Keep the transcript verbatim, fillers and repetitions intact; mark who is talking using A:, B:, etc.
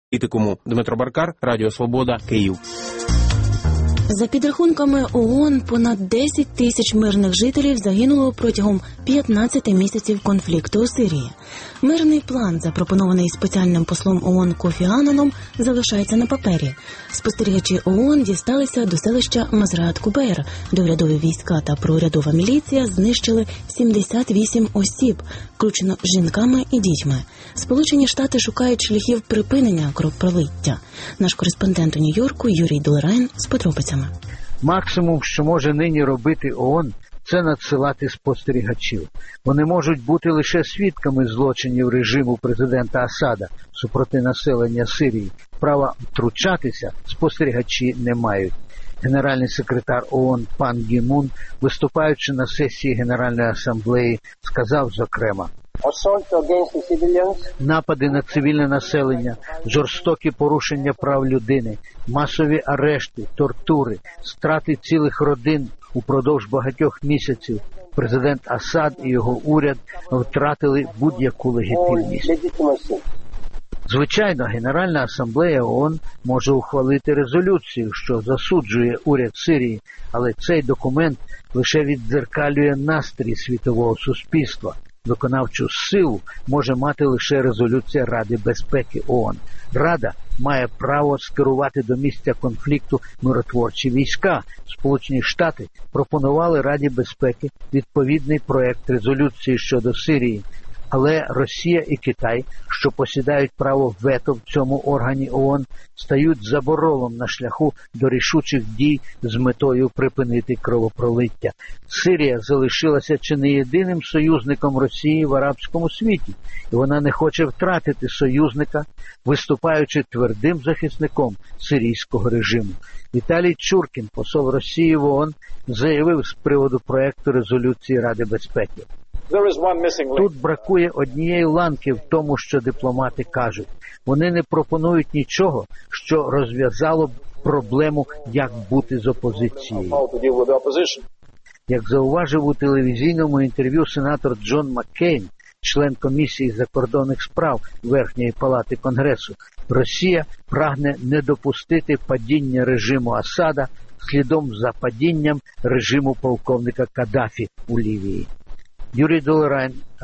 A: політикуму. Дмитро Баркар, Радіо Свобода, Київ.
B: За підрахунками ООН, понад десять тисяч мирних жителів загинуло протягом п'ятнадцяти місяців конфлікту у Сирії. Мирний план, запропонований спеціальним послом ООН Кофі Ананом, залишається на папері. Спостерігачі ООН дісталися до селища Мазраат-Кубейр, де урядові війська та проурядова міліція знищили сімдесят вісім осіб, включно жінками і дітьми. Сполучені Штати шукають шляхів припинення кровопролиття. Наш кореспондент у Нью-Йорку Юрій Долерайн з подробицями.
C: Максимум, що може нині робити ООН, це надсилати спостерігачів. Вони можуть бути лише свідками злочинів режиму президента Асада супроти населення Сирії. Права втручатися спостерігачі не мають. Генеральний секретар ООН Пан Гі Мун, виступаючи на сесії Генеральної асамблеї, сказав, зокрема: напади на цивільне населення, жорстокі порушення прав людини, масові арешти, тортури, страти цілих родин упродовж багатьох місяців. Президент Асад і його уряд втратили будь-яку легітимність. Звичайно, Генеральна асамблея ООН може ухвалити резолюцію, що засуджує уряд Сирії, але цей документ лише віддзеркалює настрій світового суспільства. Виконавчу силу може мати лише резолюція Ради безпеки ООН. Рада має право скерувати до місця конфлікту миротворчі війська. Сполучені Штати пропонували Раді безпеки відповідний проект резолюції щодо Сирії. Але Росія і Китай, що посідають право вето в цьому органі ООН, стають заборолом на шляху до рішучих дій з метою припинити кровопролиття. Сирія залишилася чи не єдиним союзником Росії в арабському світі, і вона не хоче втратити союзника, виступаючи твердим захисником сирійського режиму. Віталій Чуркін, посол Росії в ООН, заявив з приводу проекту резолюції Ради безпеки: тут бракує однієї ланки в тому, що дипломати кажуть. Вони не пропонують нічого, що розв'язало б проблему, як бути з опозицією. Як зауважив у телевізійному інтерв'ю сенатор Джон Маккейн, член комісії закордонних справ Верхньої палати Конгресу, Росія прагне не допустити падіння режиму Асада слідом за падінням режиму полковника Каддафі у Лівії. Юрій Долерайн,